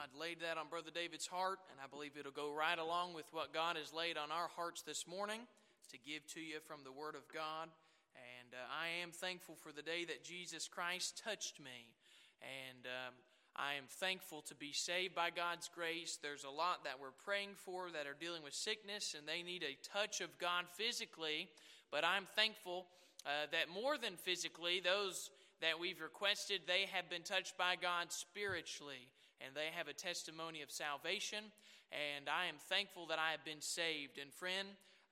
God laid that on Brother David's heart, and I believe it'll go right along with what God has laid on our hearts this morning to give to you from the Word of God. And I am thankful for the day that Jesus Christ touched me. And I am thankful to be saved by God's grace. There's a lot that we're praying for that are dealing with sickness, and they need a touch of God physically. But I'm thankful that more than physically, those that we've requested, they have been touched by God spiritually, and they have a testimony of salvation, and I am thankful that I have been saved. And friend,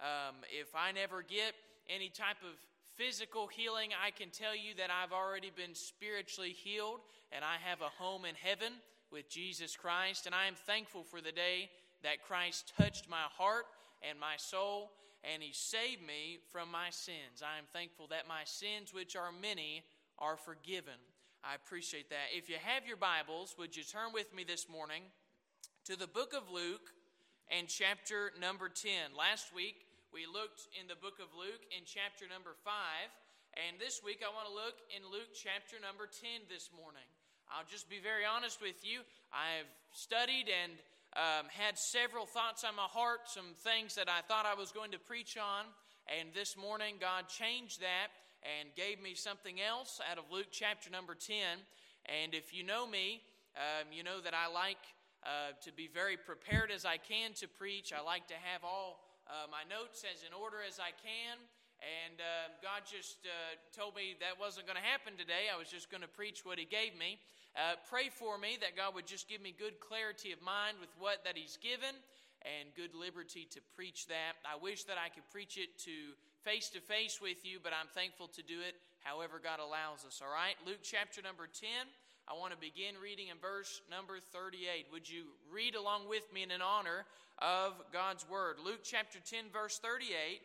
if I never get any type of physical healing, I can tell you that I've already been spiritually healed, and I have a home in heaven with Jesus Christ, and I am thankful for the day that Christ touched my heart and my soul, and He saved me from my sins. I am thankful that my sins, which are many, are forgiven. I appreciate that. If you have your Bibles, would you turn with me this morning to the book of Luke and chapter number 10. Last week, we looked in the book of Luke in chapter number 5, and this week I want to look in Luke chapter number 10 this morning. I'll just be very honest with you. I've studied and had several thoughts on my heart, some things that I thought I was going to preach on, and this morning God changed that and gave me something else out of Luke chapter number 10. And if you know me, you know that I like to be very prepared as I can to preach. I like to have all my notes as in order as I can. And God just told me that wasn't going to happen today. I was just going to preach what He gave me. Pray for me that God would just give me good clarity of mind with what that He's given and good liberty to preach that. I wish that I could preach it to face with you, but I'm thankful to do it however God allows us, all right? Luke chapter number 10, I want to begin reading in verse number 38. Would you read along with me in honor of God's word? Luke chapter 10, verse 38,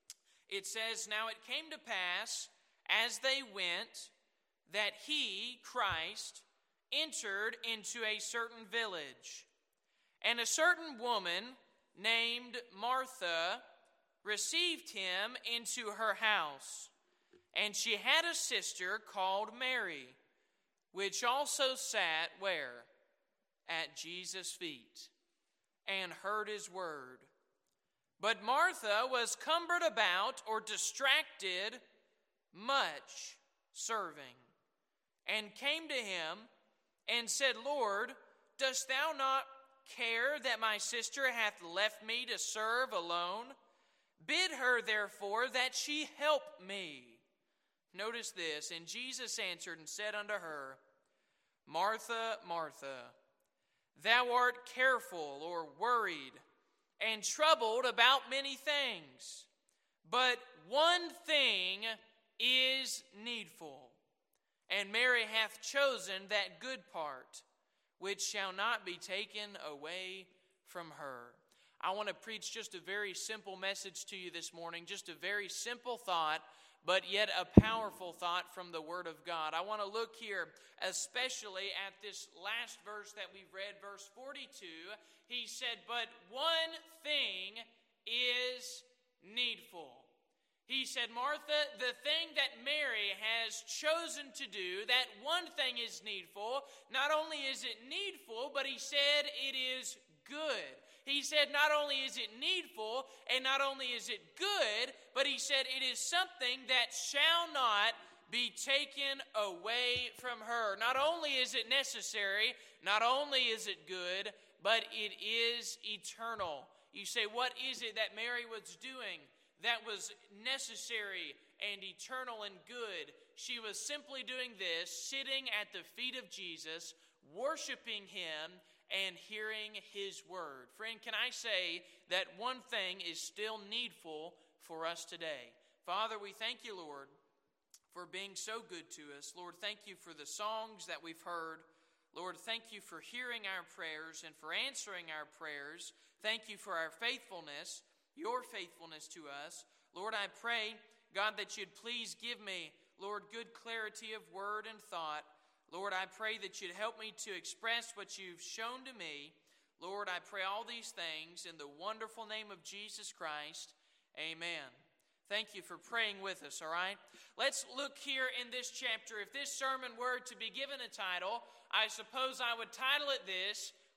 it says, "Now it came to pass, as they went, that He, Christ, entered into a certain village. And a certain woman named Martha received Him into her house. And she had a sister called Mary, which also sat," where? "At Jesus' feet, and heard His word. But Martha was cumbered about," or distracted, "much serving, and came to Him and said, Lord, dost Thou not care that my sister hath left me to serve alone? Bid her, therefore, that she help me." Notice this. "And Jesus answered and said unto her, Martha, Martha, thou art careful," or worried, "and troubled about many things. But one thing is needful. And Mary hath chosen that good part, which shall not be taken away from her." I want to preach just a very simple message to you this morning, just a very simple thought, but yet a powerful thought from the Word of God. I want to look here especially at this last verse that we've read, verse 42. He said, "But one thing is needful." He said, Martha, the thing that Mary has chosen to do, that one thing is needful. Not only is it needful, but He said it is good. He said not only is it needful, and not only is it good, but He said it is something that shall not be taken away from her. Not only is it necessary, not only is it good, but it is eternal. You say, what is it that Mary was doing that was necessary and eternal and good? She was simply doing this, sitting at the feet of Jesus, worshiping Him, and hearing His word. Friend, can I say that one thing is still needful for us today? Father, we thank You, Lord, for being so good to us. Lord, thank You for the songs that we've heard. Lord, thank You for hearing our prayers and for answering our prayers. Thank You for our faithfulness, Your faithfulness to us. Lord, I pray, God, that You'd please give me, Lord, good clarity of word and thought. Lord, I pray that You'd help me to express what You've shown to me. Lord, I pray all these things in the wonderful name of Jesus Christ. Amen. Thank you for praying with us, all right? Let's look here in this chapter. If this sermon were to be given a title, I suppose I would title it this: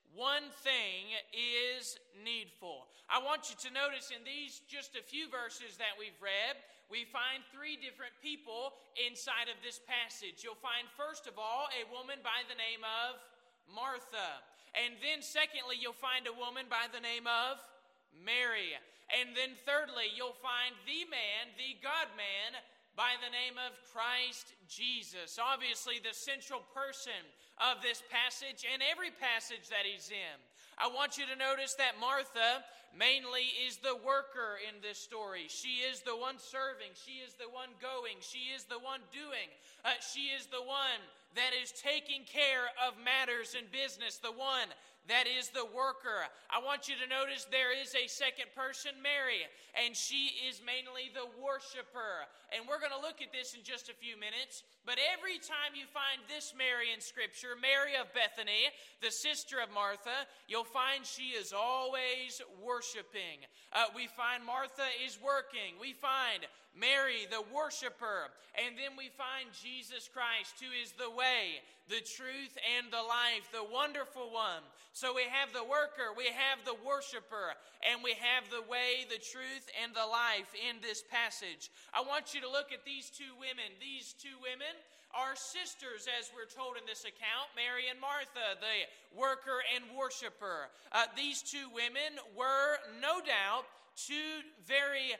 one thing is needful. I want you to notice in these just a few verses that we've read, we find three different people inside of this passage. You'll find, first of all, a woman by the name of Martha. And then secondly, you'll find a woman by the name of Mary. And then thirdly, you'll find the man, the God-man, by the name of Christ Jesus. Obviously, the central person of this passage and every passage that he's in. I want you to notice that Martha mainly is the worker in this story. She is the one serving. She is the one going. She is the one doing. She is the one that is taking care of matters in business. The one that is the worker. I want you to notice there is a second person, Mary, and she is mainly the worshiper. And we're going to look at this in just a few minutes. But every time you find this Mary in Scripture, Mary of Bethany, the sister of Martha, you'll find she is always worshiping. We find Martha is working. We find Mary, the worshiper. And then we find Jesus Christ, who is the way, the truth, and the life, the wonderful one. So we have the worker, we have the worshiper, and we have the way, the truth, and the life in this passage. I want you to look at these two women. These two women are sisters, as we're told in this account, Mary and Martha, the worker and worshiper. These two women were, no doubt, two very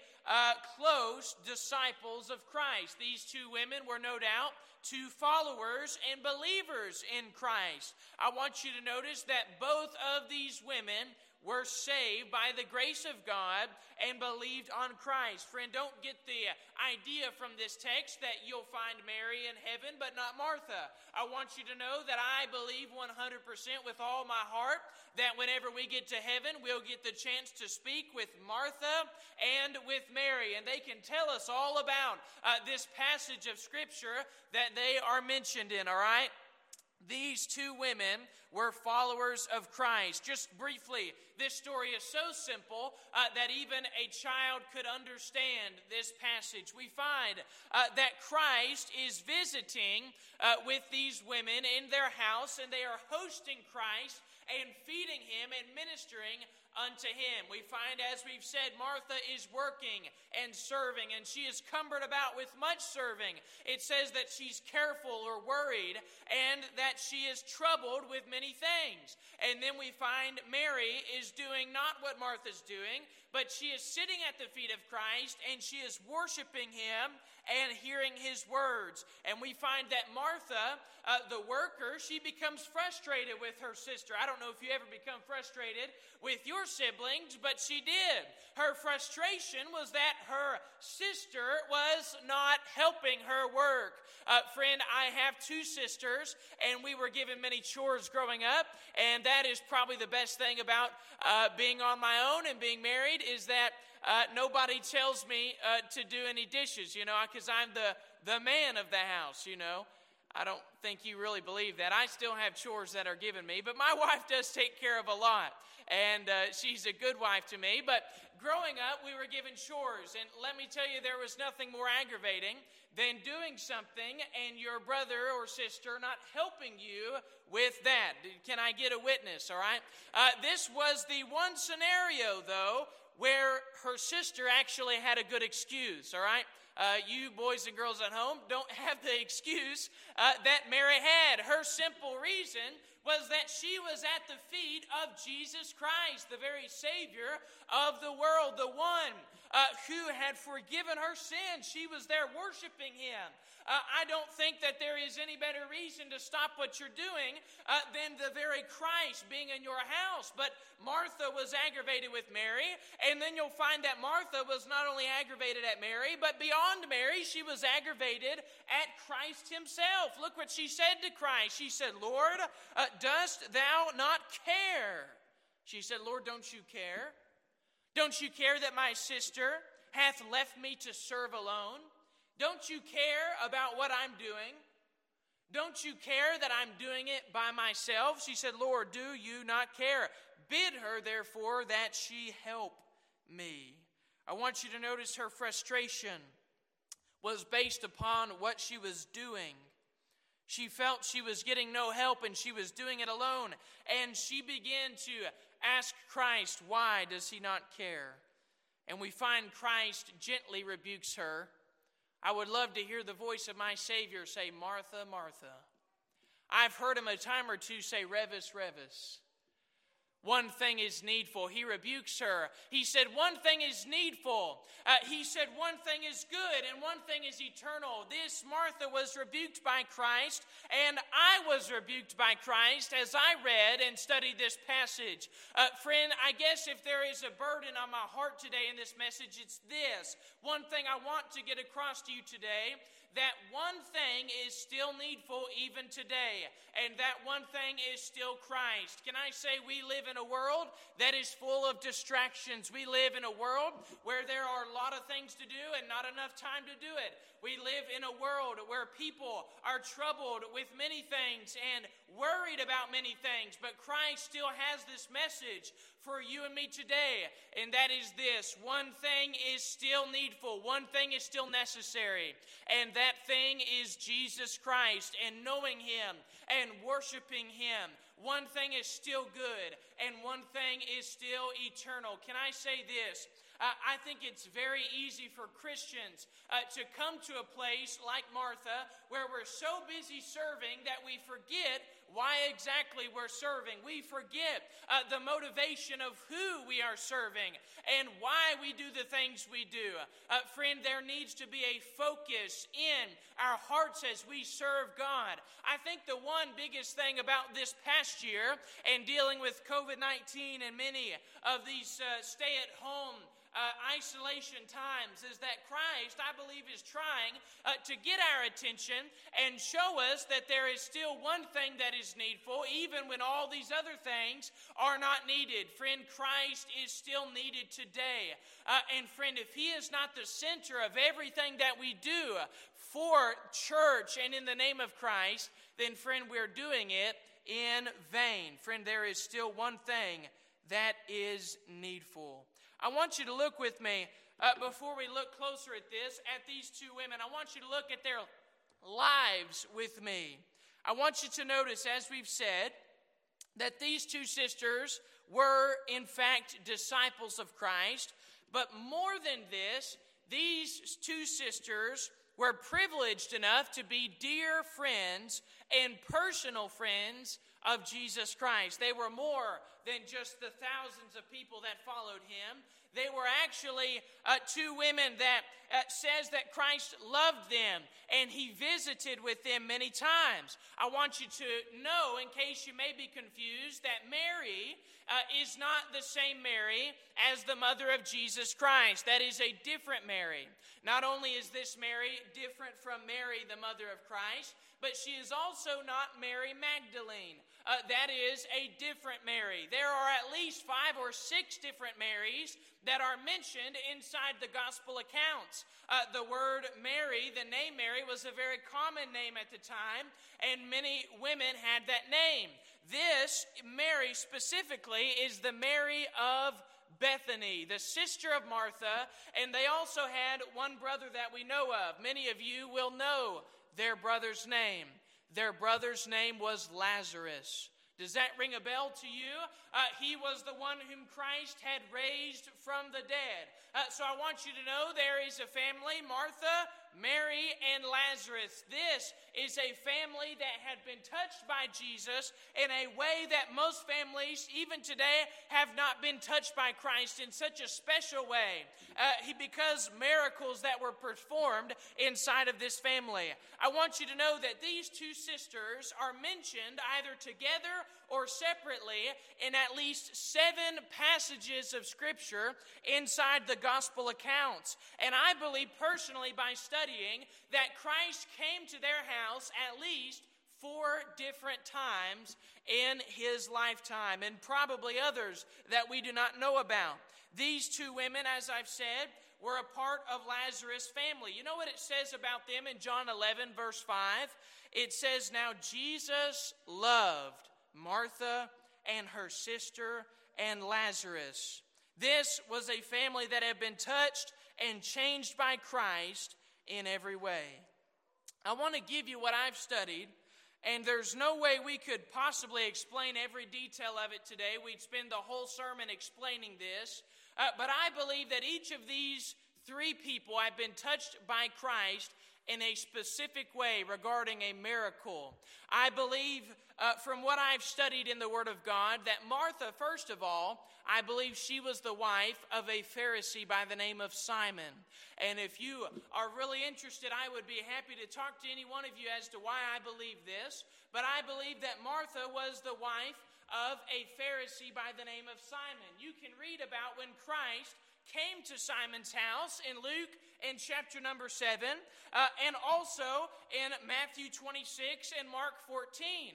close disciples of Christ. These two women were, no doubt, two followers and believers in Christ. I want you to notice that both of these women were saved by the grace of God and believed on Christ. Friend, don't get the idea from this text that you'll find Mary in heaven but not Martha. I want you to know that I believe 100% with all my heart that whenever we get to heaven, we'll get the chance to speak with Martha and with Mary, and they can tell us all about this passage of Scripture that they are mentioned in, all right? These two women were followers of Christ. Just briefly, this story is so simple that even a child could understand this passage. We find that Christ is visiting with these women in their house, and they are hosting Christ and feeding him and ministering unto him. We find, as we've said, Martha is working and serving, and she is cumbered about with much serving. It says that she's careful or worried, and that she is troubled with many things. And then we find Mary is doing not what Martha's doing, but she is sitting at the feet of Christ, and she is worshiping him and hearing his words. And we find that Martha, the worker, she becomes frustrated with her sister. I don't know if you ever become frustrated with your siblings, but she did. Her frustration was that her sister was not helping her work. Friend, I have two sisters, and we were given many chores growing up, and that is probably the best thing about being on my own and being married, is that nobody tells me to do any dishes, because I'm the man of the house, I don't think you really believe that. I still have chores that are given me, but my wife does take care of a lot, and she's a good wife to me. But growing up, we were given chores, and let me tell you, there was nothing more aggravating than doing something and your brother or sister not helping you with that. Can I get a witness, all right? This was the one scenario, though, where her sister actually had a good excuse, all right? You boys and girls at home don't have the excuse that Mary had. Her simple reason was that she was at the feet of Jesus Christ, the very Savior of the world, the one who had forgiven her sins. She was there worshiping him. I don't think that there is any better reason to stop what you're doing than the very Christ being in your house. But Martha was aggravated with Mary, and then you'll find that Martha was not only aggravated at Mary, but beyond Mary, she was aggravated at Christ himself. Look what she said to Christ. She said, "Lord, dost thou not care?" She said, "Lord, don't you care? Don't you care that my sister hath left me to serve alone? Don't you care about what I'm doing? Don't you care that I'm doing it by myself?" She said, "Lord, do you not care? Bid her, therefore, that she help me." I want you to notice her frustration was based upon what she was doing. She felt she was getting no help and she was doing it alone. And she began to ask Christ, why does he not care? And we find Christ gently rebukes her. I would love to hear the voice of my Savior say, Martha, Martha. I've heard him a time or two say, Revis, Revis. One thing is needful. He rebukes her. He said, one thing is needful. He said, one thing is good and one thing is eternal. This Martha was rebuked by Christ, and I was rebuked by Christ as I read and studied this passage. Friend, I guess if there is a burden on my heart today in this message, it's this. One thing I want to get across to you today, that one thing is still needful even today, and that one thing is still Christ. Can I say we live in a world that is full of distractions? We live in a world where there are a lot of things to do and not enough time to do it. We live in a world where people are troubled with many things and worried about many things, but Christ still has this message for you and me today, and that is this: one thing is still needful, one thing is still necessary, and that thing is Jesus Christ, and knowing him and worshiping him. One thing is still good, and one thing is still eternal. Can I say this? I think it's very easy for Christians to come to a place like Martha where we're so busy serving that we forget why exactly we're serving. We forget the motivation of who we are serving and why we do the things we do. Friend, there needs to be a focus in our hearts as we serve God. I think the one biggest thing about this past year and dealing with COVID-19 and many of these stay-at-home isolation times is that Christ, I believe, is trying to get our attention and show us that there is still one thing that is needful, even when all these other things are not needed. Friend, Christ is still needed today. And friend, if he is not the center of everything that we do for church and in the name of Christ, then friend, we're doing it in vain. Friend, there is still one thing that is needful. I want you to look with me, before we look closer at this, at these two women. I want you to look at their lives with me. I want you to notice, as we've said, that these two sisters were, in fact, disciples of Christ. But more than this, these two sisters were privileged enough to be dear friends and personal friends of Jesus Christ. They were more than just the thousands of people that followed him. They were actually two women that says that Christ loved them and he visited with them many times. I want you to know, in case you may be confused, that Mary is not the same Mary as the mother of Jesus Christ. That is a different Mary. Not only is this Mary different from Mary, the mother of Christ, but she is also not Mary Magdalene. That is a different Mary. There are at least 5 or 6 different Marys that are mentioned inside the gospel accounts. The word Mary, the name Mary, was a very common name at the time, and many women had that name. This Mary specifically is the Mary of Bethany, the sister of Martha, and they also had one brother that we know of. Many of you will know their brother's name. Their brother's name was Lazarus. Does that ring a bell to you? He was the one whom Christ had raised from the dead. So I want you to know there is a family, Martha, Mary, and Lazarus. This is a family that had been touched by Jesus in a way that most families, even today, have not been touched by Christ in such a special way. Because miracles that were performed inside of this family. I want you to know that these two sisters are mentioned either together or separately in at least 7 passages of Scripture inside the gospel accounts. And I believe personally, by studying, that Christ came to their house at least 4 different times in his lifetime, and probably others that we do not know about. These two women, as I've said, were a part of Lazarus' family. You know what it says about them in John 11, verse 5? It says, "Now Jesus loved Martha and her sister and Lazarus." This was a family that had been touched and changed by Christ in every way. I want to give you what I've studied And there's no way we could possibly explain every detail of it today. We'd spend the whole sermon explaining this. But I believe that each of these three people have been touched by Christ in a specific way regarding a miracle. I believe from what I've studied in the Word of God that Martha, first of all, I believe she was the wife of a Pharisee by the name of Simon. And if you are really interested, I would be happy to talk to any one of you as to why I believe this. But I believe that Martha was the wife of a Pharisee by the name of Simon. You can read about when Christ came to Simon's house in Luke in chapter number 7, and also in Matthew 26 and Mark 14.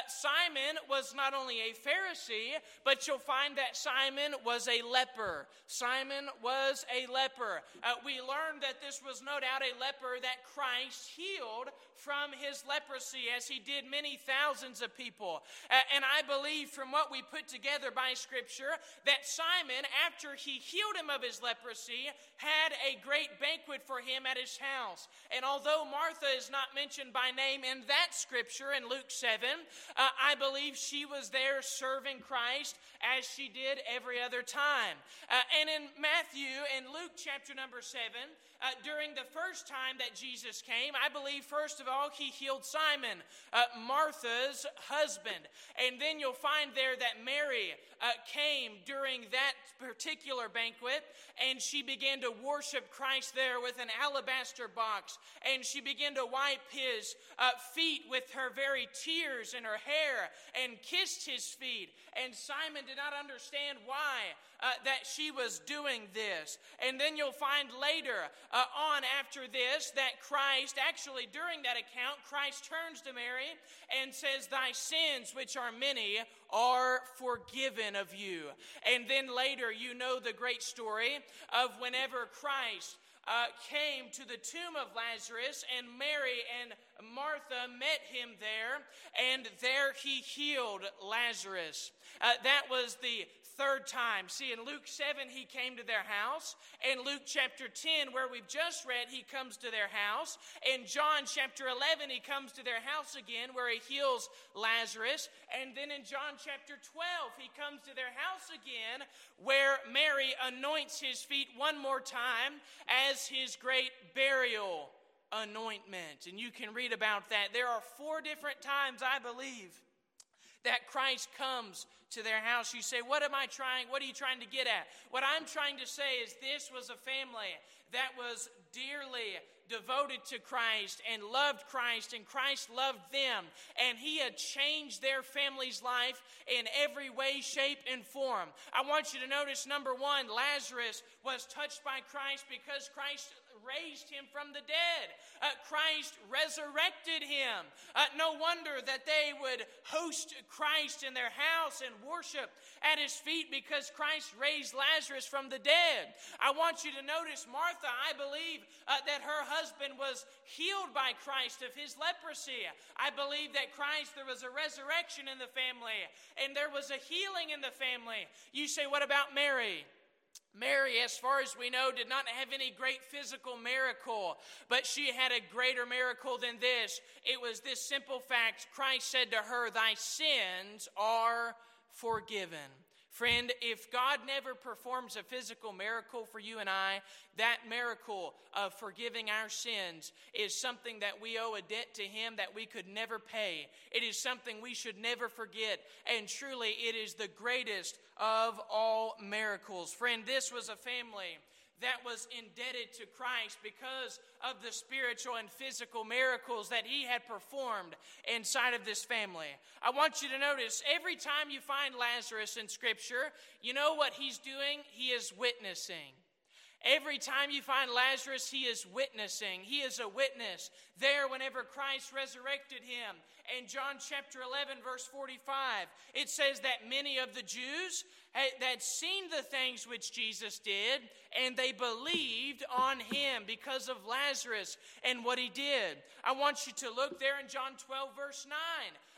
Simon was not only a Pharisee, but you'll find that Simon was a leper. Simon was a leper. We learned that this was no doubt a leper that Christ healed from his leprosy, as he did many thousands of people. And I believe from what we put together by Scripture that Simon, after he healed him of his leprosy, had a great banquet for him at his house. And although Martha is not mentioned by name in that Scripture in Luke 7, I believe she was there serving Christ as she did every other time. And in Matthew and Luke chapter number 7, during the first time that Jesus came, I believe first of all he healed Simon, Martha's husband. And then you'll find there that Mary came during that particular banquet, and she began to worship Christ there with an alabaster box, and she began to wipe his feet with her very tears in her hair and kissed his feet. And Simon did not understand why that she was doing this. And then you'll find later on after this that Christ, actually during that account, Christ turns to Mary and says, "Thy sins, which are many, are forgiven of you." And then later you know the great story of whenever Christ came to the tomb of Lazarus, and Mary and Martha met him there, and there he healed Lazarus. That was the third time. See, in Luke 7, he came to their house. In Luke chapter 10, where we've just read, he comes to their house. In John chapter 11, he comes to their house again, where he heals Lazarus. And then in John chapter 12, he comes to their house again, where Mary anoints his feet one more time as his great burial anointment. And you can read about that. There are 4 different times, I believe, that Christ comes to their house. You say, what are you trying to get at? What I'm trying to say is this was a family that was dearly devoted to Christ and loved Christ, and Christ loved them, and he had changed their family's life in every way, shape, and form. I want you to notice, number 1, Lazarus was touched by Christ because Christ raised him from the dead. Christ resurrected him. No wonder that they would host Christ in their house and worship at his feet, because Christ raised Lazarus from the dead. I want you to notice Martha, I believe that her husband was healed by Christ of his leprosy. I believe that there was a resurrection in the family, and there was a healing in the family. You say, what about Mary? Mary, as far as we know, did not have any great physical miracle, but she had a greater miracle than this. It was this simple fact. Christ said to her, "Thy sins are forgiven." Friend, if God never performs a physical miracle for you and I, that miracle of forgiving our sins is something that we owe a debt to him that we could never pay. It is something we should never forget, and truly it is the greatest of all miracles. Friend, this was a family that was indebted to Christ because of the spiritual and physical miracles that he had performed inside of this family. I want you to notice, every time you find Lazarus in Scripture, you know what he's doing? He is witnessing. Every time you find Lazarus, he is witnessing. He is a witness there whenever Christ resurrected him. In John chapter 11, verse 45, it says that many of the Jews had seen the things which Jesus did, and they believed on him because of Lazarus and what he did. I want you to look there in John 12, verse 9.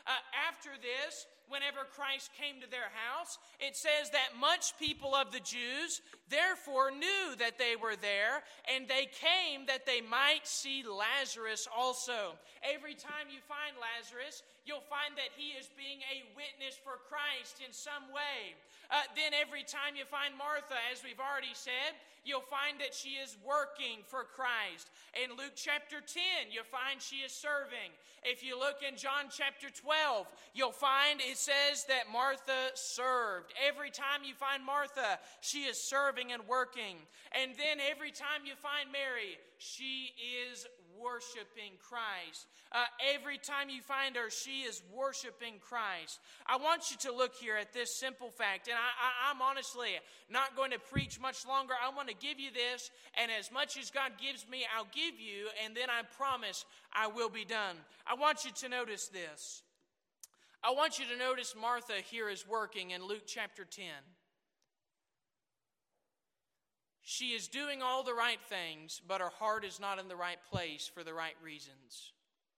After this, whenever Christ came to their house, it says that much people of the Jews therefore knew that they were there, and they came that they might see Lazarus also. Every time you find Lazarus, Lazarus, you'll find that he is being a witness for Christ in some way. Then every time you find Martha, as we've already said, you'll find that she is working for Christ. In Luke chapter 10, you'll find she is serving. If you look in John chapter 12, you'll find it says that Martha served. Every time you find Martha, she is serving and working. And then every time you find Mary, she is worshiping Christ. Every time you find her, she is worshiping Christ. I want you to look here at this simple fact, and I'm honestly not going to preach much longer. I want to give you this, and as much as God gives me, I'll give you, and then I promise I will be done. I want you to notice this. I want you to notice Martha here is working in Luke chapter 10. She is doing all the right things, but her heart is not in the right place for the right reasons.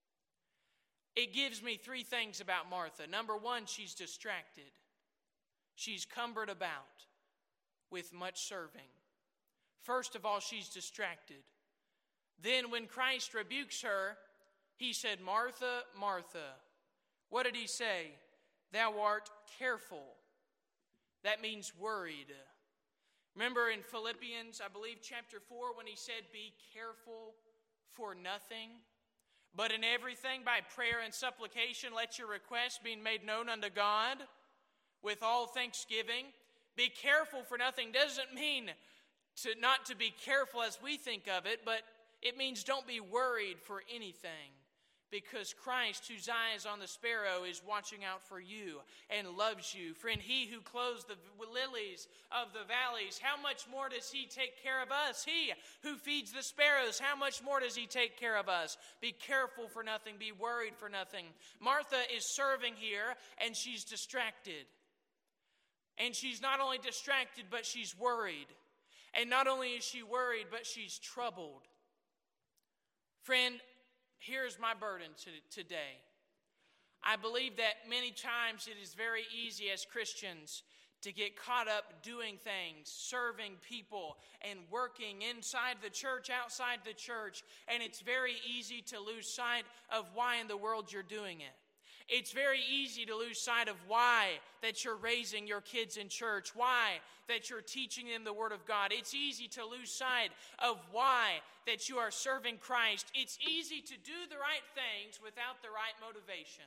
It gives me three things about Martha. Number one, she's distracted. She's cumbered about with much serving. First of all, she's distracted. Then when Christ rebukes her, he said, "Martha, Martha." What did he say? "Thou art careful." That means worried. Remember in Philippians, I believe chapter 4, when he said, "Be careful for nothing, but in everything by prayer and supplication let your requests be made known unto God with all thanksgiving." Be careful for nothing doesn't mean not to be careful as we think of it, but it means don't be worried for anything. Because Christ, whose eye is on the sparrow, is watching out for you and loves you. Friend, he who clothes the lilies of the valleys, how much more does he take care of us? He who feeds the sparrows, how much more does he take care of us? Be careful for nothing, be worried for nothing. Martha is serving here, and she's distracted. And she's not only distracted, but she's worried. And not only is she worried, but she's troubled. Friend, here's my burden today. I believe that many times it is very easy as Christians to get caught up doing things, serving people, and working inside the church, outside the church, and it's very easy to lose sight of why in the world you're doing it. It's very easy to lose sight of why that you're raising your kids in church, why that you're teaching them the Word of God. It's easy to lose sight of why that you are serving Christ. It's easy to do the right things without the right motivation.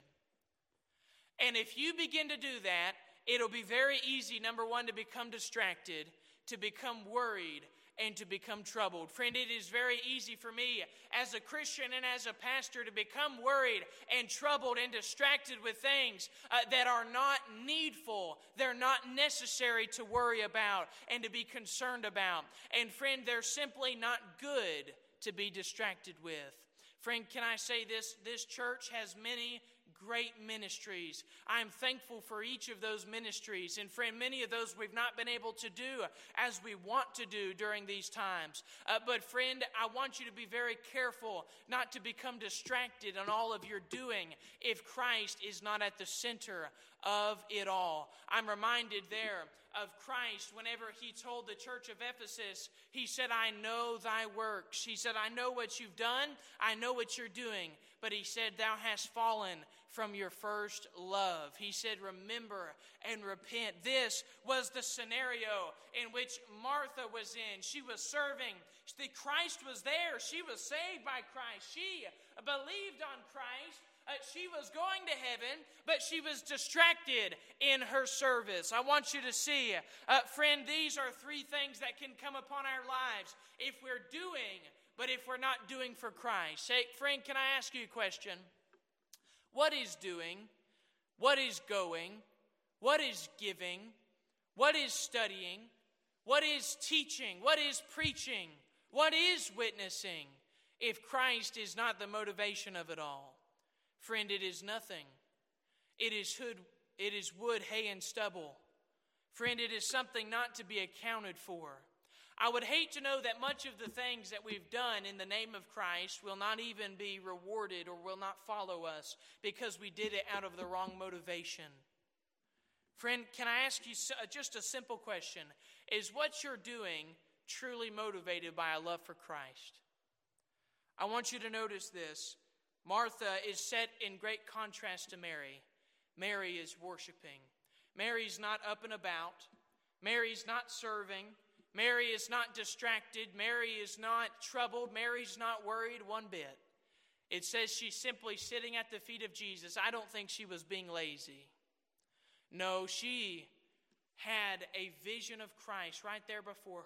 And if you begin to do that, it'll be very easy, number one, to become distracted, to become worried, and to become troubled. Friend, it is very easy for me as a Christian and as a pastor to become worried and troubled and distracted with things that are not needful. They're not necessary to worry about and to be concerned about. And friend, they're simply not good to be distracted with. Friend, can I say this? This church has many great ministries. I'm thankful for each of those ministries. And friend, many of those we've not been able to do as we want to do during these times. But friend, I want you to be very careful not to become distracted on all of your doing if Christ is not at the center of it all. I'm reminded there of Christ whenever he told the church of Ephesus, he said, "I know thy works." He said, "I know what you've done. I know what you're doing." But he said, "Thou hast fallen from your first love." He said, "Remember and repent." This was the scenario in which Martha was in. She was serving. Christ was there. She was saved by Christ. She believed on Christ. She was going to heaven, but she was distracted in her service. I want you to see, friend, these are three things that can come upon our lives if we're doing, but if we're not doing for Christ. Say, friend, can I ask you a question? What is doing? What is going? What is giving? What is studying? What is teaching? What is preaching? What is witnessing if Christ is not the motivation of it all? Friend, it is nothing. It is wood, hay, and stubble. Friend, it is something not to be accounted for. I would hate to know that much of the things that we've done in the name of Christ will not even be rewarded or will not follow us because we did it out of the wrong motivation. Friend, can I ask you just a simple question? Is what you're doing truly motivated by a love for Christ? I want you to notice this. Martha is set in great contrast to Mary. Mary is worshiping. Mary's not up and about. Mary's not serving. Mary is not distracted. Mary is not troubled. Mary's not worried one bit. It says she's simply sitting at the feet of Jesus. I don't think she was being lazy. No, she had a vision of Christ right there before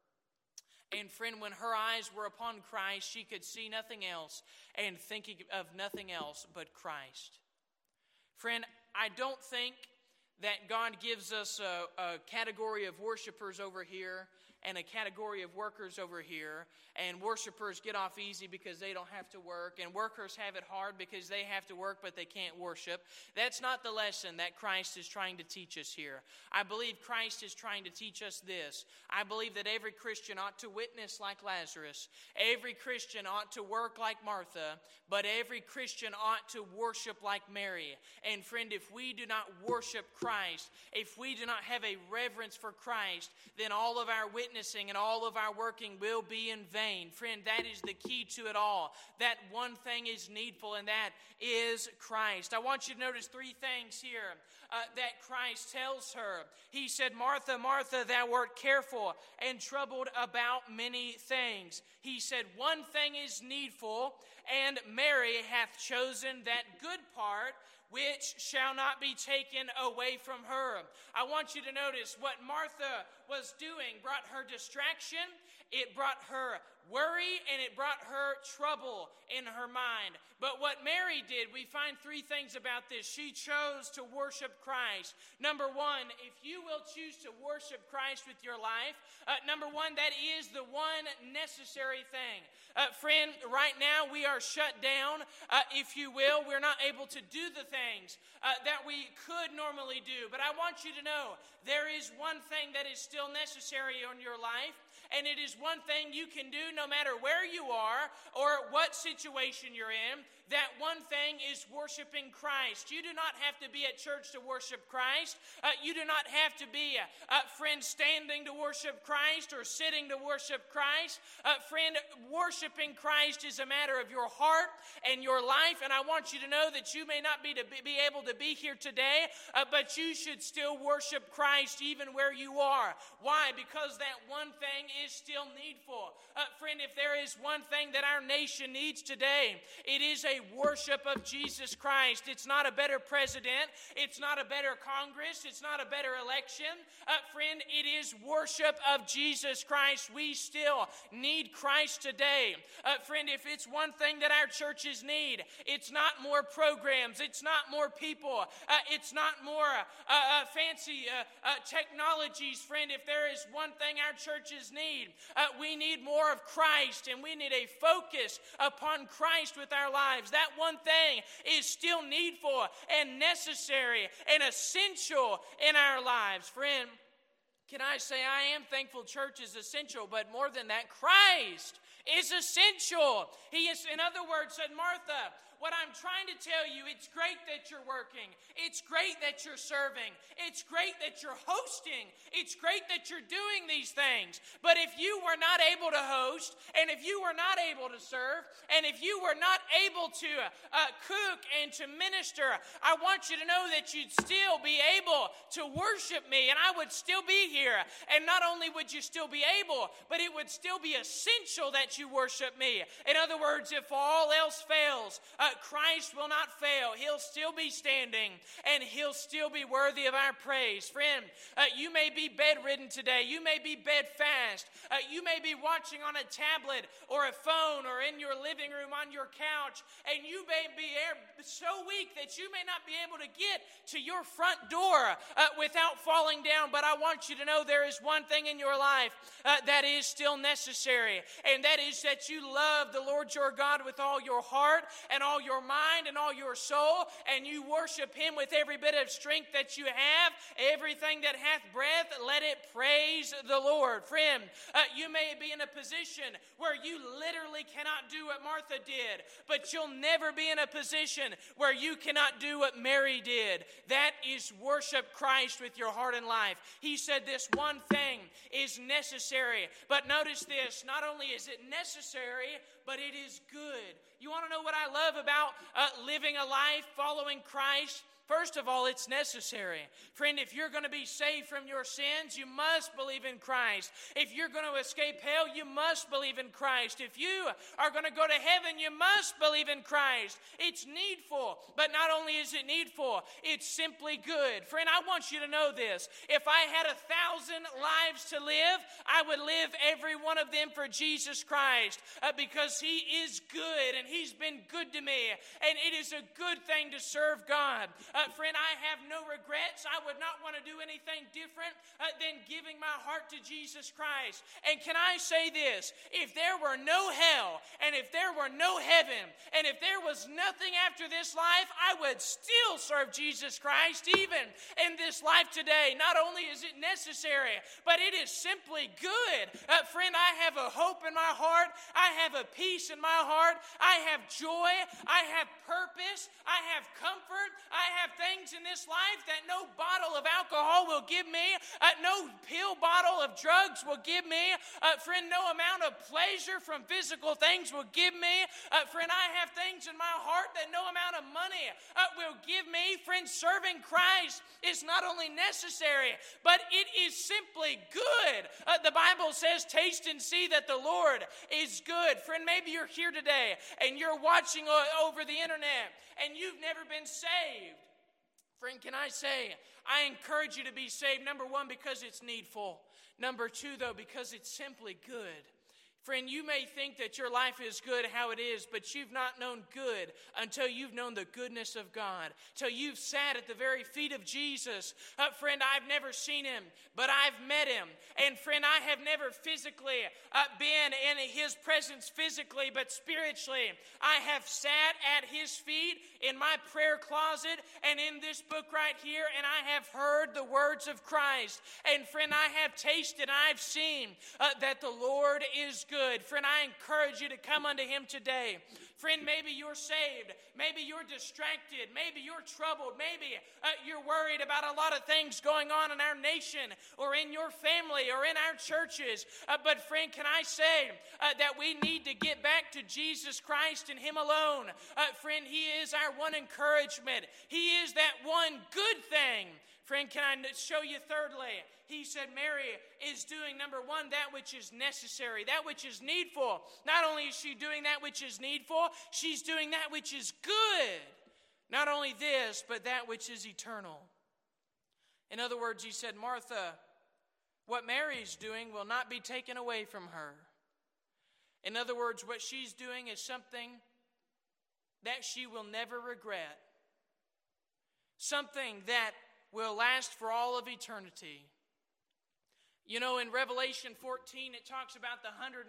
her. And friend, when her eyes were upon Christ, she could see nothing else and thinking of nothing else but Christ. Friend, I don't think that God gives us a category of worshipers over here and a category of workers over here, and worshipers get off easy because they don't have to work, and workers have it hard because they have to work but they can't worship. That's not the lesson that Christ is trying to teach us here. I believe Christ is trying to teach us this. I believe that every Christian ought to witness like Lazarus. Every Christian ought to work like Martha, but every Christian ought to worship like Mary. And friend, if we do not worship Christ, if we do not have a reverence for Christ, then all of our witnessing and all of our working will be in vain. Friend, that is the key to it all. That one thing is needful, and that is Christ. I want you to notice three things here that Christ tells her. He said, Martha, Martha, thou art careful and troubled about many things. He said, one thing is needful, and Mary hath chosen that good part which shall not be taken away from her. I want you to notice what Martha was doing brought her distraction, it brought her worry, and it brought her trouble in her mind. But what Mary did, we find three things about this. She chose to worship Christ. Number one, if you will choose to worship Christ with your life, number one, that is the one necessary thing. Friend, right now we are shut down, if you will. We're not able to do the things that we could normally do. But I want you to know there is one thing that is still necessary in your life, and it is one thing you can do no matter where you are or what situation you're in. That one thing is worshiping Christ. You do not have to be at church to worship Christ. You do not have to be, friend, standing to worship Christ or sitting to worship Christ. Friend, worshiping Christ is a matter of your heart and your life. And I want you to know that you may not be able to be here today, but you should still worship Christ even where you are. Why? Because that one thing is still needful. Friend, if there is one thing that our nation needs today, it is a worship of Jesus Christ. It's not a better president. It's not a better Congress. It's not a better election. Friend, it is worship of Jesus Christ. We still need Christ today. Friend, if it's one thing that our churches need, it's not more programs. It's not more people. It's not more fancy technologies. Friend, if there is one thing our churches need, we need more of Christ, and we need a focus upon Christ with our lives. That one thing is still needful and necessary and essential in our lives. Friend, can I say I am thankful church is essential, but more than that, Christ is essential. He is, in other words, said, Martha, what I'm trying to tell you, it's great that you're working. It's great that you're serving. It's great that you're hosting. It's great that you're doing these things. But if you were not able to host, and if you were not able to serve, and if you were not able to cook and to minister, I want you to know that you'd still be able to worship me, and I would still be here. And not only would you still be able, but it would still be essential that you worship me. In other words, if all else fails, Christ will not fail. He'll still be standing, and He'll still be worthy of our praise. Friend, you may be bedridden today. You may be bedfast. You may be watching on a tablet or a phone or in your living room on your couch, and you may be so weak that you may not be able to get to your front door without falling down. But I want you to know there is one thing in your life that is still necessary, and that is that you love the Lord your God with all your heart and all your mind and all your soul, and you worship Him with every bit of strength that you have. Everything that hath breath, let it praise the Lord. Friend, you may be in a position where you literally cannot do what Martha did, but you'll never be in a position where you cannot do what Mary did. That is worship Christ with your heart and life. He said this one thing is necessary, but notice this, not only is it necessary, but it is good. You want to know what I love about living a life following Christ? First of all, it's necessary. Friend, if you're going to be saved from your sins, you must believe in Christ. If you're going to escape hell, you must believe in Christ. If you are going to go to heaven, you must believe in Christ. It's needful, but not only is it needful, it's simply good. Friend, I want you to know this. If I had 1,000 lives to live, I would live every one of them for Jesus Christ because He is good and He's been good to me. And it is a good thing to serve God. Friend, I have no regrets. I would not want to do anything different than giving my heart to Jesus Christ. And can I say this? If there were no hell, and if there were no heaven, and if there was nothing after this life, I would still serve Jesus Christ even in this life today. Not only is it necessary, but it is simply good. Friend, I have a hope in my heart. I have a peace in my heart. I have joy. I have purpose. I have comfort. I have things in this life that no bottle of alcohol will give me, no pill bottle of drugs will give me, friend, no amount of pleasure from physical things will give me. Friend, I have things in my heart that no amount of money will give me. Friend, serving Christ is not only necessary, but it is simply good. The Bible says, taste and see that the Lord is good. Friend, maybe you're here today and you're watching over the internet and you've never been saved. Friend, can I say, I encourage you to be saved, number one, because it's needful. Number two, though, because it's simply good. Friend, you may think that your life is good how it is, but you've not known good until you've known the goodness of God, till you've sat at the very feet of Jesus. Friend, I've never seen Him, but I've met Him. And friend, I have never physically been in His presence physically, but spiritually. I have sat at His feet in my prayer closet and in this book right here, and I have heard the words of Christ. And friend, I have tasted, I've seen that the Lord is good. Friend, I encourage you to come unto Him today. Friend, maybe you're saved. Maybe you're distracted. Maybe you're troubled. Maybe you're worried about a lot of things going on in our nation or in your family or in our churches. But friend, can I say that we need to get back to Jesus Christ and Him alone. Friend, He is our one encouragement. He is that one good thing. Friend, can I show you thirdly? He said Mary is doing, number one, that which is necessary, that which is needful. Not only is she doing that which is needful, she's doing that which is good. Not only this, but that which is eternal. In other words, he said, Martha, what Mary's doing will not be taken away from her. In other words, what she's doing is something that she will never regret. Something that will last for all of eternity. You know, in Revelation 14, it talks about the 144,000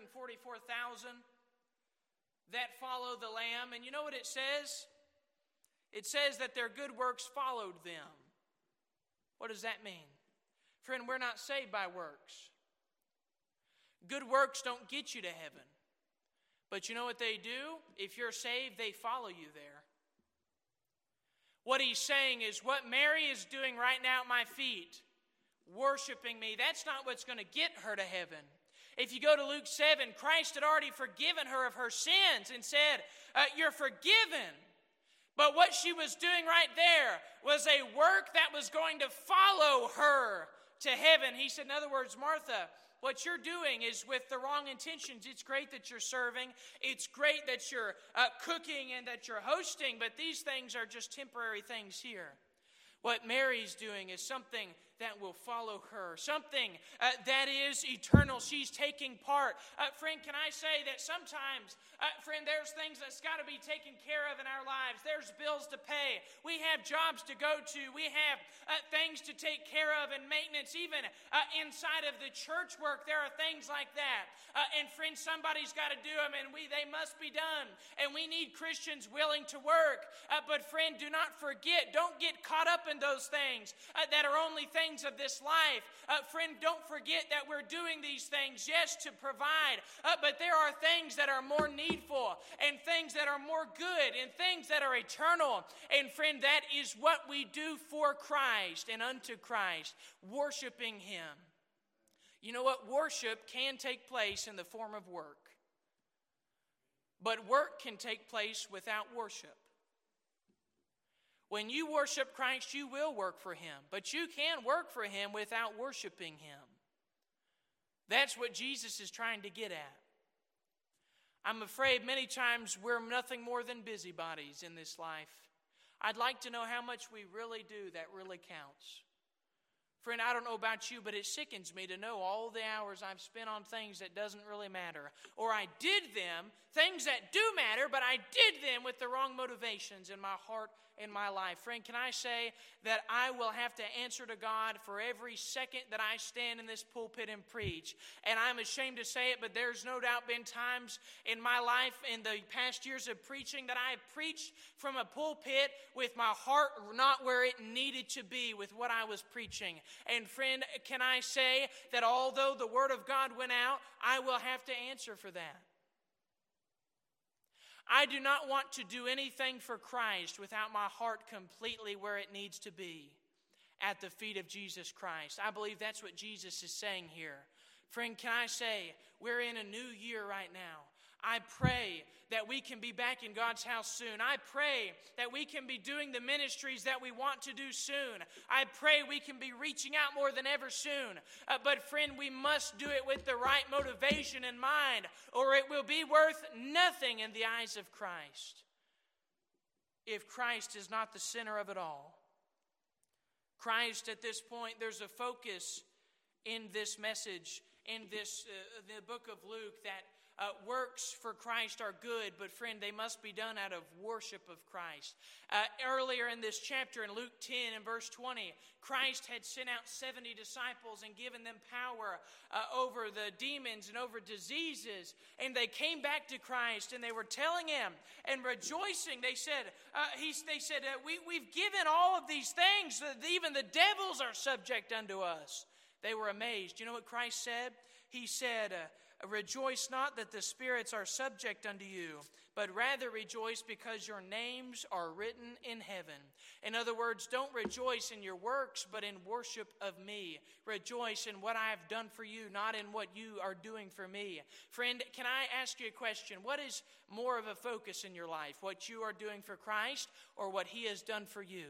that follow the Lamb. And you know what it says? It says that their good works followed them. What does that mean? Friend, we're not saved by works. Good works don't get you to heaven. But you know what they do? If you're saved, they follow you there. What he's saying is what Mary is doing right now at my feet, worshiping me, that's not what's going to get her to heaven. If you go to Luke 7, Christ had already forgiven her of her sins and said, you're forgiven. But what she was doing right there was a work that was going to follow her to heaven. He said, in other words, Martha, what you're doing is with the wrong intentions. It's great that you're serving. It's great that you're cooking and that you're hosting, but these things are just temporary things here. What Mary's doing is something that will follow her, something that is eternal. She's taking part. Friend, can I say that sometimes, friend, there's things that's got to be taken care of in our lives. There's bills to pay. We have jobs to go to. We have things to take care of and maintenance. Even inside of the church work, there are things like that. And friend, somebody's got to do them, and they must be done. And we need Christians willing to work. But friend, do not forget, don't get caught up in those things that are only things of this life. Friend, don't forget that we're doing these things, yes, to provide, but there are things that are more needful and things that are more good and things that are eternal. And friend, that is what we do for Christ and unto Christ, worshiping Him. You know what? Worship can take place in the form of work. But work can take place without worship. When you worship Christ, you will work for Him. But you can work for Him without worshiping Him. That's what Jesus is trying to get at. I'm afraid many times we're nothing more than busybodies in this life. I'd like to know how much we really do that really counts. Friend, I don't know about you, but it sickens me to know all the hours I've spent on things that doesn't really matter. Or I did them, things that do matter, but I did them with the wrong motivations in my heart and my life. Friend, can I say that I will have to answer to God for every second that I stand in this pulpit and preach. And I'm ashamed to say it, but there's no doubt been times in my life in the past years of preaching that I have preached from a pulpit with my heart not where it needed to be with what I was preaching. And friend, can I say that although the Word of God went out, I will have to answer for that. I do not want to do anything for Christ without my heart completely where it needs to be, at the feet of Jesus Christ. I believe that's what Jesus is saying here. Friend, can I say, we're in a new year right now. I pray that we can be back in God's house soon. I pray that we can be doing the ministries that we want to do soon. I pray we can be reaching out more than ever soon. But friend, we must do it with the right motivation in mind, or it will be worth nothing in the eyes of Christ. If Christ is not the center of it all. Christ, at this point, there's a focus in this message, in this the book of Luke, that works for Christ are good, but friend, they must be done out of worship of Christ. Earlier in this chapter, in Luke 10 and verse 20, Christ had sent out 70 disciples and given them power over the demons and over diseases. And they came back to Christ and they were telling Him and rejoicing. They said, we've given all of these things. Even the devils are subject unto us. They were amazed. You know what Christ said? He said, rejoice not that the spirits are subject unto you, but rather rejoice because your names are written in heaven. In other words, don't rejoice in your works, but in worship of me. Rejoice in what I have done for you, not in what you are doing for me. Friend, can I ask you a question? What is more of a focus in your life? What you are doing for Christ or what He has done for you?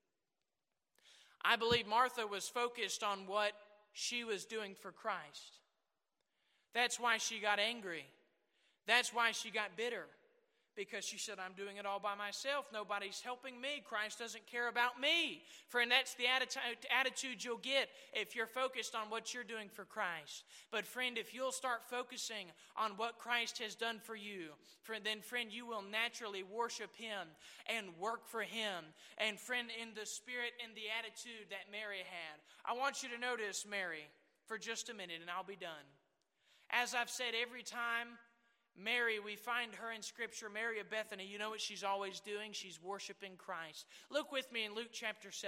I believe Martha was focused on what she was doing for Christ. That's why she got angry. That's why she got bitter. Because she said, I'm doing it all by myself. Nobody's helping me. Christ doesn't care about me. Friend, that's the attitude you'll get if you're focused on what you're doing for Christ. But friend, if you'll start focusing on what Christ has done for you, then friend, you will naturally worship Him and work for Him. And friend, in the spirit and the attitude that Mary had. I want you to notice Mary for just a minute and I'll be done. As I've said, every time Mary, we find her in Scripture, Mary of Bethany, you know what she's always doing? She's worshiping Christ. Look with me in Luke chapter 7.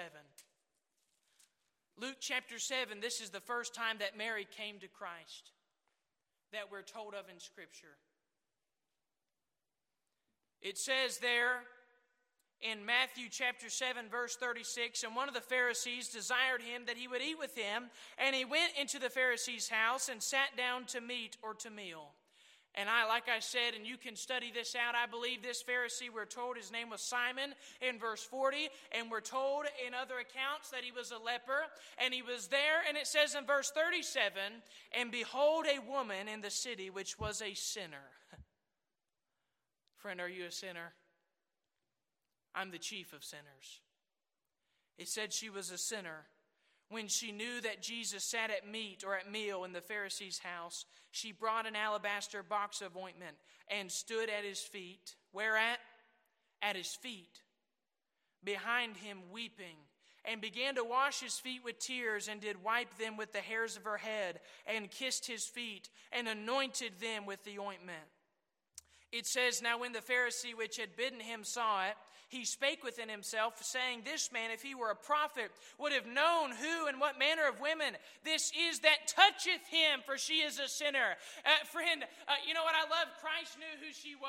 Luke chapter 7, this is the first time that Mary came to Christ that we're told of in Scripture. It says there in Matthew chapter 7, verse 36, and one of the Pharisees desired him that he would eat with him, and he went into the Pharisee's house and sat down to meat or to meal. And like I said, and you can study this out, I believe this Pharisee, we're told his name was Simon in verse 40, and we're told in other accounts that he was a leper, and he was there, and it says in verse 37, and behold a woman in the city which was a sinner. Friend, are you a sinner? I'm the chief of sinners. It said she was a sinner. When she knew that Jesus sat at meat or at meal in the Pharisee's house, she brought an alabaster box of ointment and stood at His feet. Where at? At His feet, behind Him weeping, and began to wash His feet with tears, and did wipe them with the hairs of her head, and kissed His feet, and anointed them with the ointment. It says, now when the Pharisee which had bidden him saw it, he spake within himself, saying, this man, if he were a prophet, would have known who and what manner of women this is that toucheth him, for she is a sinner. Friend, you know what I love? Christ knew who she was,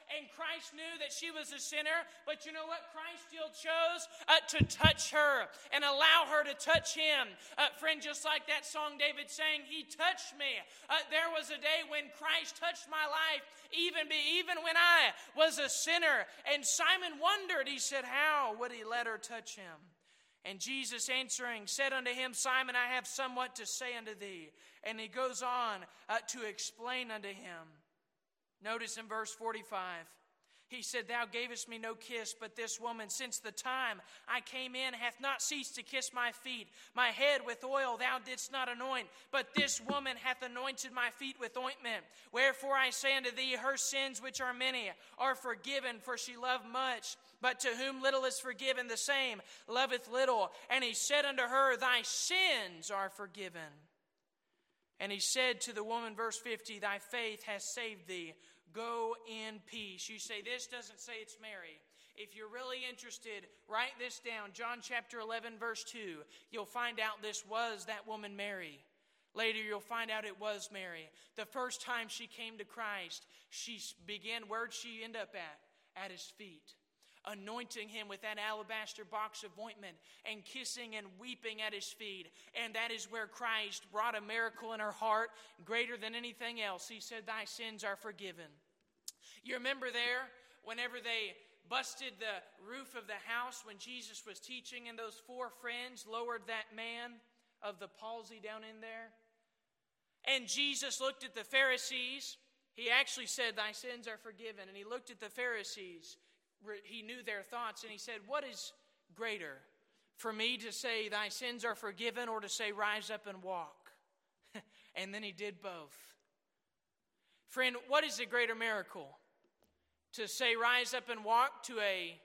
and Christ knew that she was a sinner, but you know what? Christ still chose to touch her and allow her to touch him. Friend, just like that song David sang, he touched me. There was a day when Christ touched my life, even when I was a sinner. And Simon wondered, he said, how would he let her touch him? And Jesus answering said unto him, Simon, I have somewhat to say unto thee. And he goes on to explain unto him. Notice in verse 45, he said, Thou gavest me no kiss, but this woman, since the time I came in, hath not ceased to kiss my feet. My head with oil thou didst not anoint, but this woman hath anointed my feet with ointment. Wherefore I say unto thee, her sins, which are many, are forgiven, for she loved much. But to whom little is forgiven, the same loveth little. And he said unto her, Thy sins are forgiven. And he said to the woman, verse 50, Thy faith has saved thee. Go in peace. You say, this doesn't say it's Mary. If you're really interested, write this down. John chapter 11, verse 2. You'll find out this was that woman Mary. Later, you'll find out it was Mary. The first time she came to Christ, she began, where'd she end up at? At his feet. Anointing him with that alabaster box of ointment and kissing and weeping at his feet. And that is where Christ wrought a miracle in her heart greater than anything else. He said, Thy sins are forgiven. You remember there, whenever they busted the roof of the house when Jesus was teaching and those four friends lowered that man of the palsy down in there? And Jesus looked at the Pharisees. He actually said, Thy sins are forgiven. And he looked at the Pharisees. He knew their thoughts, and he said, what is greater, for me to say thy sins are forgiven, or to say rise up and walk? And then he did both. Friend, what is a greater miracle? To say rise up and walk to a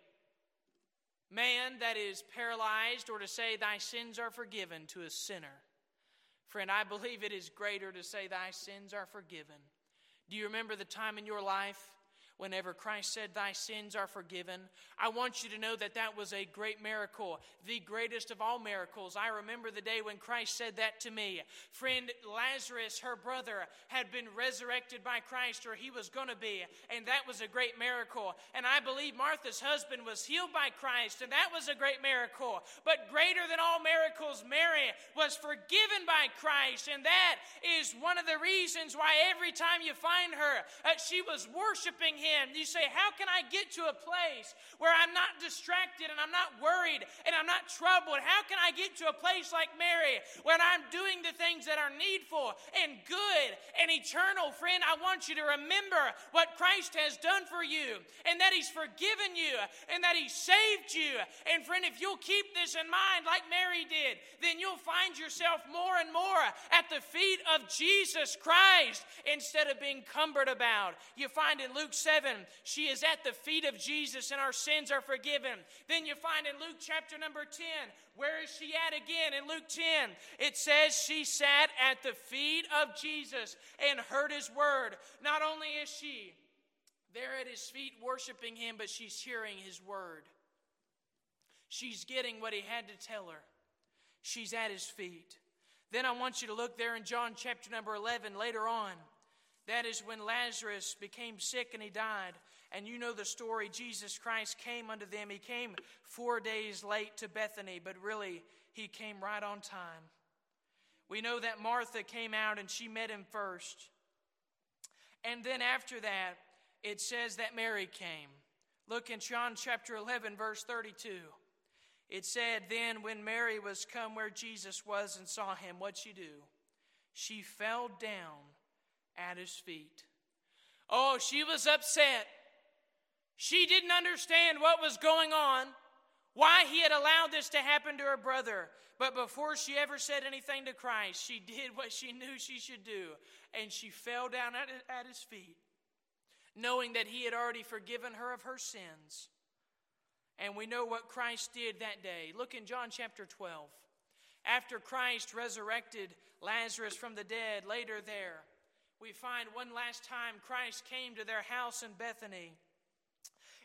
man that is paralyzed, or to say thy sins are forgiven to a sinner? Friend, I believe it is greater to say thy sins are forgiven. Do you remember the time in your life whenever Christ said, Thy sins are forgiven? I want you to know that that was a great miracle, the greatest of all miracles. I remember the day when Christ said that to me. Friend, Lazarus, her brother, had been resurrected by Christ, or he was going to be, and that was a great miracle. And I believe Martha's husband was healed by Christ, and that was a great miracle. But greater than all miracles, Mary was forgiven by Christ, and that is one of the reasons why every time you find her, she was worshiping him. You say, how can I get to a place where I'm not distracted and I'm not worried and I'm not troubled? How can I get to a place like Mary when I'm doing the things that are needful and good and eternal? Friend, I want you to remember what Christ has done for you, and that he's forgiven you, and that he saved you. And friend, if you'll keep this in mind like Mary did, then you'll find yourself more and more at the feet of Jesus Christ instead of being cumbered about. You find in Luke 7, she is at the feet of Jesus and our sins are forgiven. Then you find in Luke chapter number 10, where is she at again? In Luke 10, it says she sat at the feet of Jesus and heard his word. Not only is she there at his feet worshiping him, but she's hearing his word. She's getting what he had to tell her. She's at his feet. Then I want you to look there in John chapter number 11 later on. That is when Lazarus became sick and he died. And you know the story. Jesus Christ came unto them. He came 4 days late to Bethany, but really he came right on time. We know that Martha came out and she met him first. And then after that, it says that Mary came. Look in John chapter 11, verse 32. It said, Then when Mary was come where Jesus was and saw him, what'd she do? She fell down at his feet. Oh, she was upset. She didn't understand what was going on, why he had allowed this to happen to her brother. But before she ever said anything to Christ, she did what she knew she should do. And she fell down at his feet, knowing that he had already forgiven her of her sins. And we know what Christ did that day. Look in John chapter 12. After Christ resurrected Lazarus from the dead, later there, we find one last time Christ came to their house in Bethany.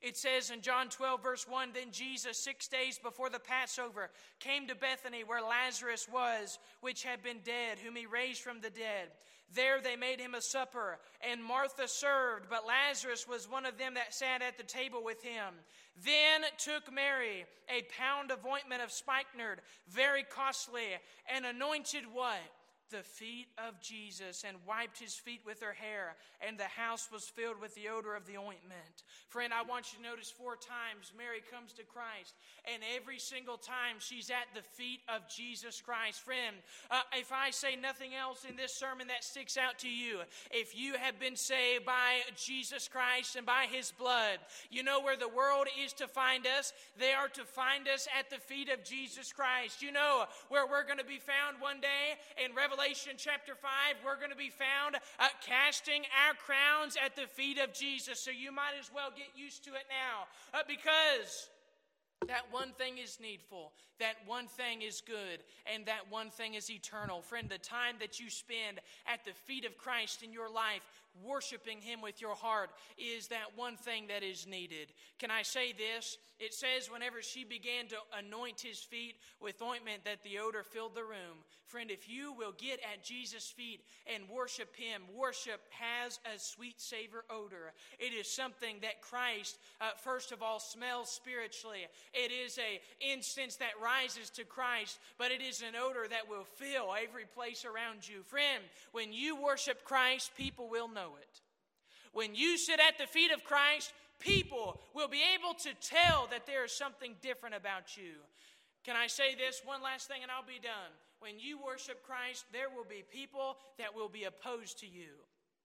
It says in John 12, verse 1, then Jesus, 6 days before the Passover, came to Bethany where Lazarus was, which had been dead, whom he raised from the dead. There they made him a supper, and Martha served, but Lazarus was one of them that sat at the table with him. Then took Mary a pound of ointment of spikenard, very costly, and anointed what? The feet of Jesus, and wiped his feet with her hair, and the house was filled with the odor of the ointment. Friend, I want you to notice 4 times Mary comes to Christ, and every single time she's at the feet of Jesus Christ. Friend, if I say nothing else in this sermon that sticks out to you, if you have been saved by Jesus Christ and by his blood, you know where the world is to find us. They are to find us at the feet of Jesus Christ. You know where we're going to be found one day in Revelation chapter 5, we're going to be found casting our crowns at the feet of Jesus. So you might as well get used to it now, because that one thing is needful, that one thing is good, and that one thing is eternal. Friend, the time that you spend at the feet of Christ in your life, worshiping him with your heart, is that one thing that is needed. Can I say this? It says whenever she began to anoint his feet with ointment that the odor filled the room. Friend, if you will get at Jesus' feet and worship him, worship has a sweet savor odor. It is something that Christ, first of all, smells spiritually. It is an incense that rises to Christ, but it is an odor that will fill every place around you. Friend, when you worship Christ, people will know it. When you sit at the feet of Christ, people will be able to tell that there is something different about you. Can I say this one last thing and I'll be done? When you worship Christ, there will be people that will be opposed to you.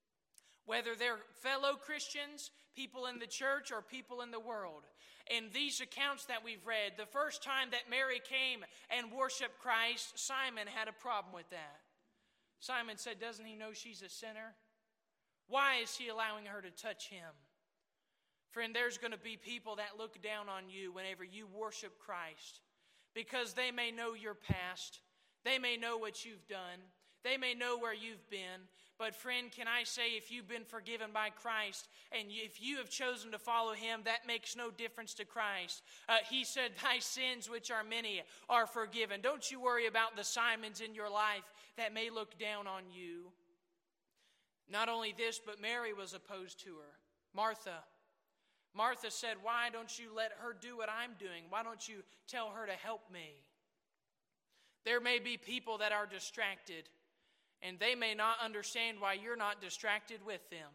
Whether they're fellow Christians, people in the church, or people in the world. In these accounts that we've read, the first time that Mary came and worshiped Christ, Simon had a problem with that. Simon said, doesn't he know she's a sinner? Why is he allowing her to touch him? Friend, there's going to be people that look down on you whenever you worship Christ, because they may know your past. They may know what you've done. They may know where you've been. But friend, can I say, if you've been forgiven by Christ and if you have chosen to follow him, that makes no difference to Christ. He said, thy sins, which are many, are forgiven. Don't you worry about the Simons in your life that may look down on you. Not only this, but Mary was opposed to her. Martha said, why don't you let her do what I'm doing? Why don't you tell her to help me? There may be people that are distracted, and they may not understand why you're not distracted with them.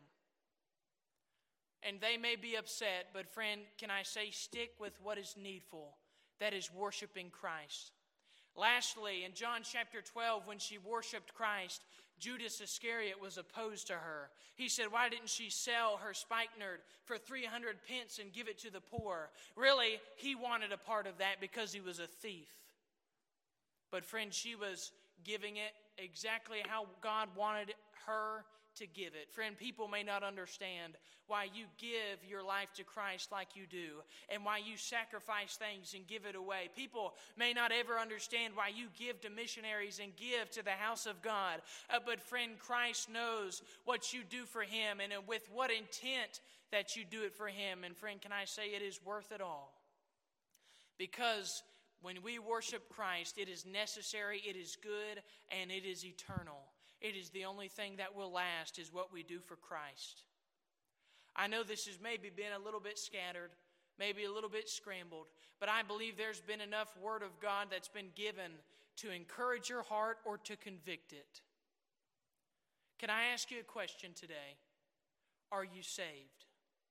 And they may be upset, but friend, can I say, stick with what is needful, that is worshiping Christ. Lastly, in John chapter 12, when she worshiped Christ, Judas Iscariot was opposed to her. He said, why didn't she sell her spikenard for 300 pence and give it to the poor? Really, he wanted a part of that because he was a thief. But friend, she was giving it exactly how God wanted her to give it. Friend, people may not understand why you give your life to Christ like you do, and why you sacrifice things and give it away. People may not ever understand why you give to missionaries and give to the house of God. But friend, Christ knows what you do for him and with what intent that you do it for him. And friend, can I say it is worth it all? Because when we worship Christ, it is necessary, it is good, and it is eternal. It is the only thing that will last is what we do for Christ. I know this has maybe been a little bit scattered, maybe a little bit scrambled, but I believe there's been enough Word of God that's been given to encourage your heart or to convict it. Can I ask you a question today? Are you saved?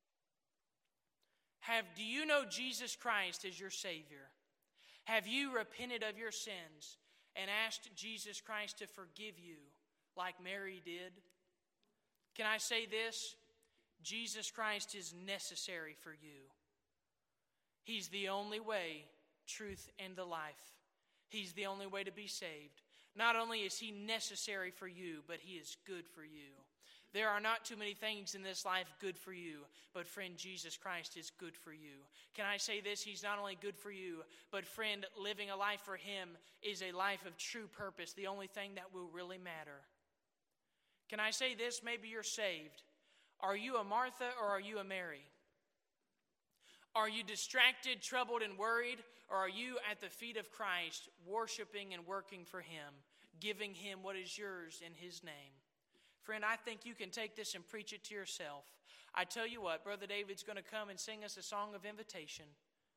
Do you know Jesus Christ as your Savior? Have you repented of your sins and asked Jesus Christ to forgive you like Mary did? Can I say this? Jesus Christ is necessary for you. He's the only way, truth, and the life. He's the only way to be saved. Not only is he necessary for you, but he is good for you. There are not too many things in this life good for you, but friend, Jesus Christ is good for you. Can I say this? He's not only good for you, but friend, living a life for him is a life of true purpose, the only thing that will really matter. Can I say this? Maybe you're saved. Are you a Martha or are you a Mary? Are you distracted, troubled, and worried? Or are you at the feet of Christ, worshiping and working for Him, giving Him what is yours in His name? Friend, I think you can take this and preach it to yourself. I tell you what, Brother David's going to come and sing us a song of invitation.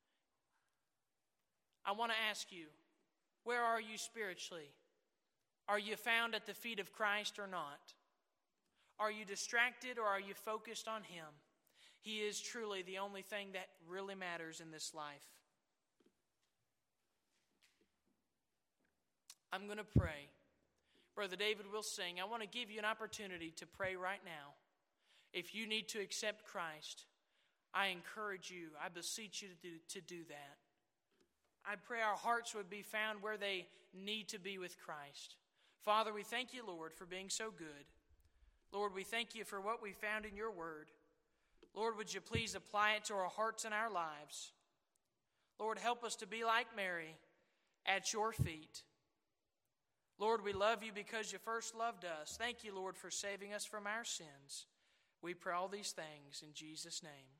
I want to ask you, where are you spiritually? Are you found at the feet of Christ or not? Are you distracted or are you focused on Him? He is truly the only thing that really matters in this life. I'm going to pray. Brother David will sing. I want to give you an opportunity to pray right now. If you need to accept Christ, I encourage you, I beseech you to do that. I pray our hearts would be found where they need to be with Christ. Father, we thank you, Lord, for being so good. Lord, we thank you for what we found in your word. Lord, would you please apply it to our hearts and our lives? Lord, help us to be like Mary at your feet. Lord, we love you because you first loved us. Thank you, Lord, for saving us from our sins. We pray all these things in Jesus' name.